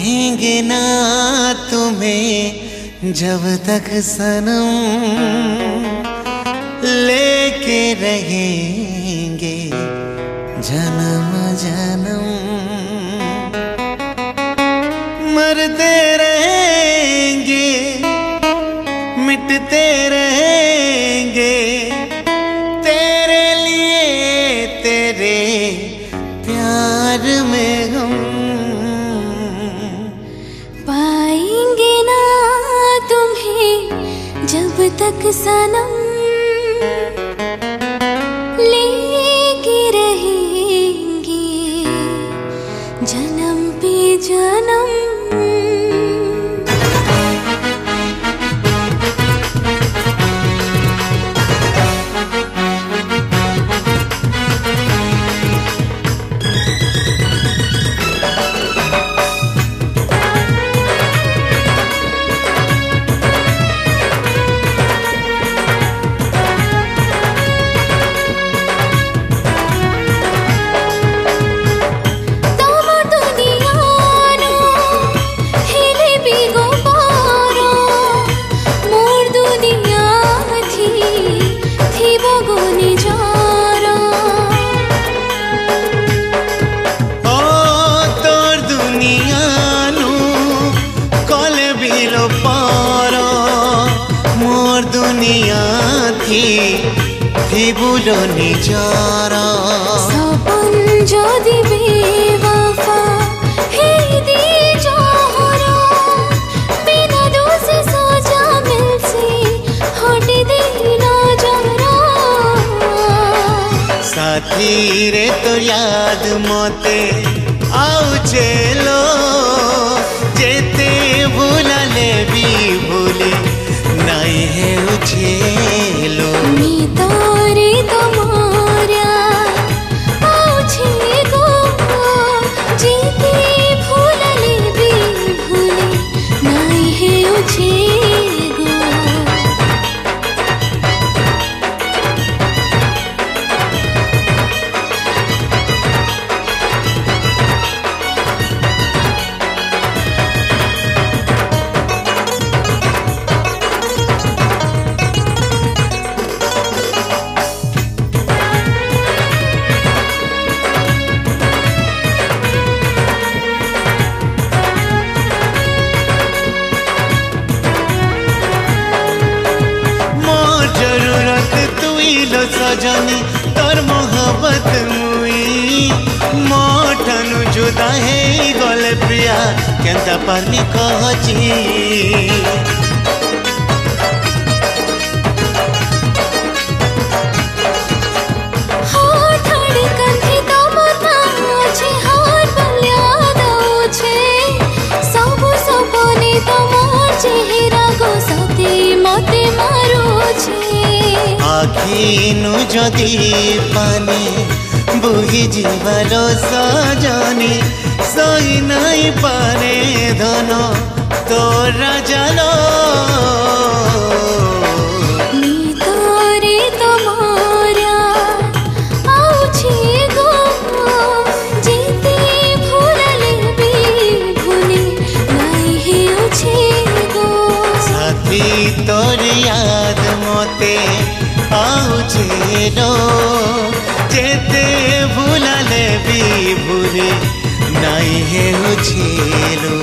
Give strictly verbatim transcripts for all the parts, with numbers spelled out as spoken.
पाएंगे ना तुम्हें जब तक सनम, लेके रहेंगे जन्म जन्म। मरते रहेंगे मिटते रहेंगे तेरे लिए, तेरे प्यार में हम। पाएंगे ना तुम्हें जब तक सनम, लेके रहेंगे जन्म पे जन्म। दुनिया थी थी बुलो निजारा, सपन যদি बेवफा है दी जोहरा, बिना दोसे सोचा मिलसे हट देना जरा। साथी रे तो याद मोते आउचे लो, जेते भुलाले भी भूली नहीं है उछेलो। मी तारे तुम्हारा आउछे गो, जीते भूलले भी भूले नहीं है उछे गो। सजनी तोर मोहब्बत मुई मोठनु जुदा है गले प्रिया केंता पारमी कहची। आखिनु जदि पानी बुही जीवालो सजनी, सही नहीं पारे धन तोरा जालो। मी तोरे तुम्हारा आउछे गो, जीते भूलले भी भूले नहीं है उछे गो। साथी तोर याद मोते आउचे लो, जेते भुलाले भी भूले नहीं है उछेलो।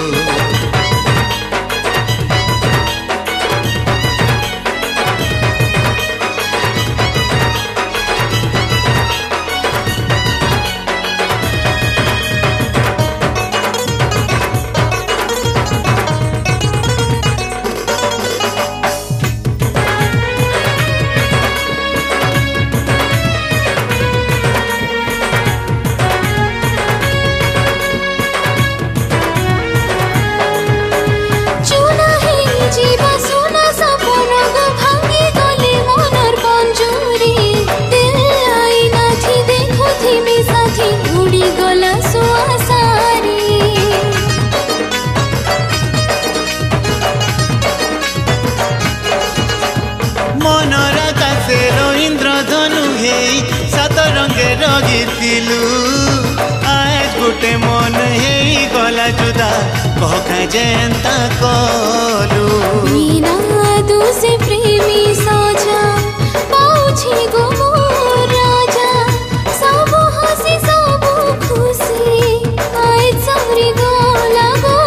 मोते मन हेई गला जुदा कह जेंता कलू बिना दूसे प्रेमी साजा पाउछि गो मोर राजा सब हसी सब खुशी आइ सरी गला गो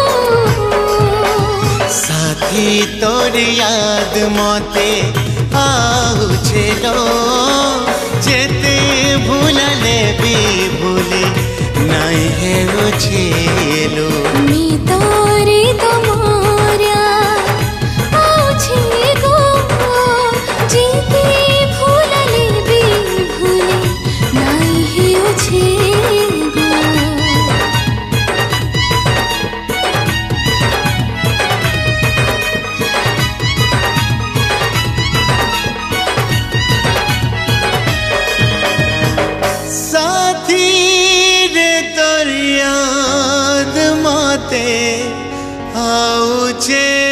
साथी तोर याद मोते आउछे लो जेते भूलले भी भूली नहीं है छेलो मी तोरे तोमोरा आउछि गो जेते भूलले भी भूली नहीं है छेलो साथी रे तोर याद मोते आउछे